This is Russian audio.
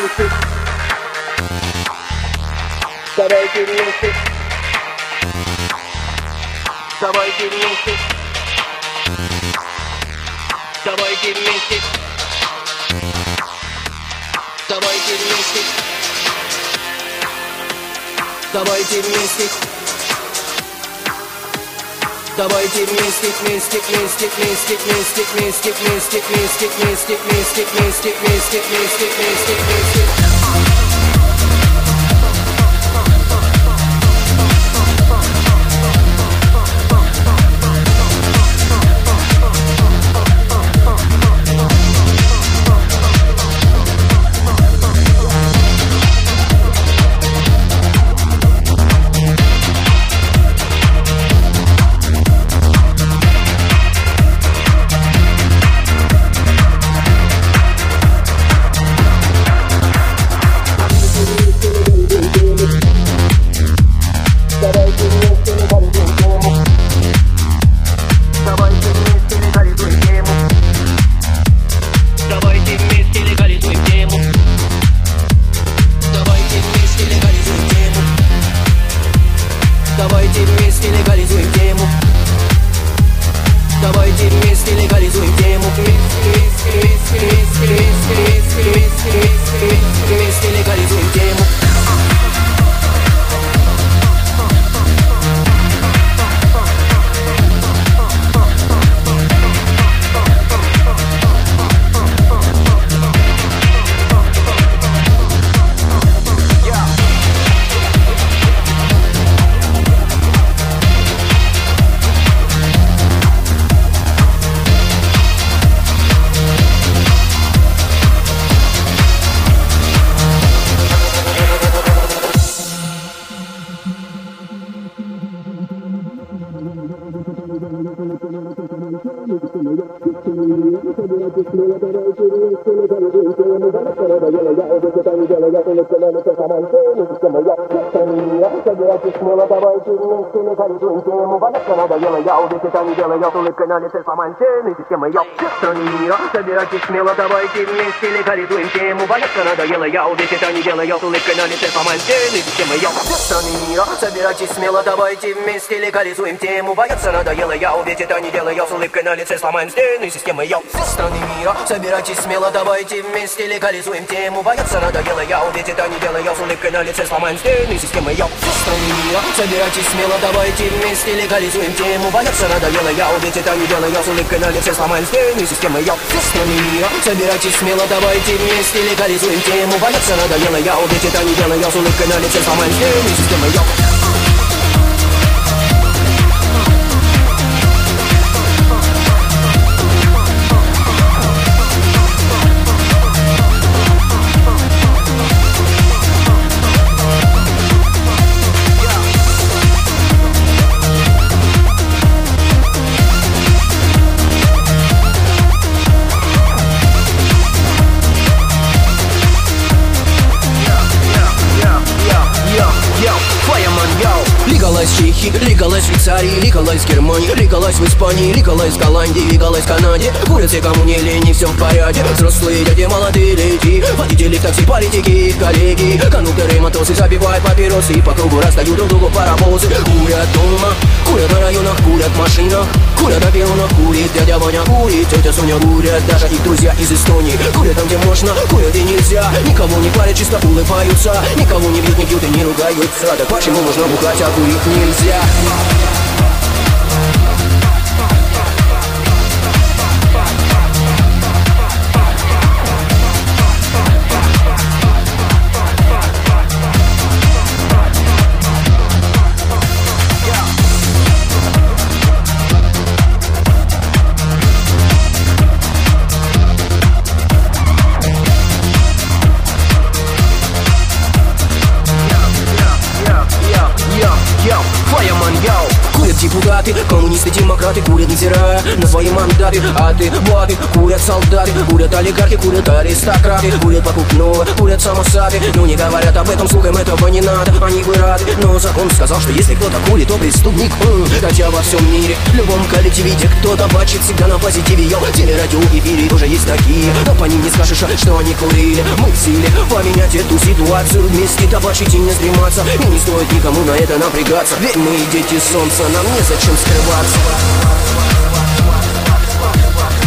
вместе. Давайте вместе. Давайте вместе. Давайте вместе. Давайте вместе. Давайте вместе. Давайте вместе, вместе, вместе, вместе, вместе, вместе, вместе, вместе, вместе, вместе, вместе, вместе, вместе, вместе, вместе. Давайте вместе легализуем тему. Давайте вместе легализуем тему. Вместе легализуем тему. Собирайтесь смело, давайте вместе легализуем тему. Валяться надоело, я увесь это не делаю, с улыбкой на лице сломаем стены системы. Я все страны мира, собирайтесь смело, давайте вместе легализуем тему. Валяться надоело, я увесь это не делаю, с улыбкой на лице сломаем стены системы. Я все страны мира, собирайтесь смело, давайте вместе легализуем тему. Валяться надоело, я увесь это не делаю, с улыбкой на лице сломаем стены системы. Я все страны мира, собирайтесь смело, давайте вместе легализуем тему. Валяться надоело, я увесь это не делаю, с улыбкой на лице сломаем стены системы. Я все страны мира, собирайтесь смело, давайте вместе легализуем тему. Валяться надоело, я увесь это не делаю, с улыбкой на лице сломаем стены системы. Я все страны мира, собирайтесь смело, давайте вместе легализуем тему. Валяться надоело, я увесь это не делаю, с улыбкой на лице сломаем стены системы. Я Лигалась в Чехии, лигалась в Швейцарии, лигалась в Германии, лигалась в Испании, лигалась в Голландии, лигалась в Канаде. Курят все, кому не лень, все в порядке. Взрослые дяди, молодые леди, водители такси, политики, коллеги, кондукторы, матросы забивают папиросы и по кругу расстают друг другу паровозы. Курят дома, курят на районах, курят в машинах, курят на перронах, курит дядя Ваня, курит тетя Соня, курят даже их друзья из Эстонии. Курят там, где можно, курят и нельзя, никого не парят, чисто улыбаются, никого не бьют, не пьют и не ругаются. Так почему можно бухать, а курить нельзя? палаты. Коммунисты, демократы курят, невзирая на свои мандаты. А ты, баты, курят солдаты, курят олигархи, курят аристократы, курят покупного, курят самосады. Но не говорят об этом, слугам этого не надо, они бы рады. Но закон сказал, что если кто-то курит, то преступник. Хотя во всем мире, в любом коллективе, где кто-то бачит всегда на позитиве. Йо, телерадио, эфире тоже есть такие, но по ним не скажешь, что они курили. Мы в силе поменять эту ситуацию, вместе табачить и не стрематься. И не стоит никому на это напрягаться, ведь мы дети солнца, нам незачем скрываться.